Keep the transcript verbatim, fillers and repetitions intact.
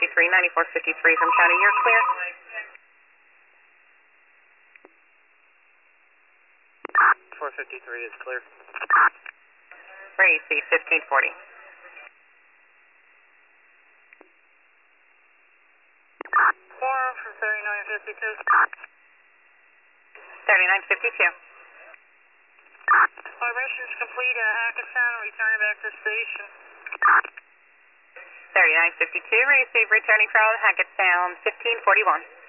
fifty-three, ninety-four fifty-three from county, you're clear. four fifty-three is clear. For A C, fifteen forty. four from thirty-nine fifty-two. thirty-nine fifty-two. Vibrations complete at Hackettstown, returning back to station. thirty-nine fifty-two, receive returning from Hackettstown, fifteen forty-one.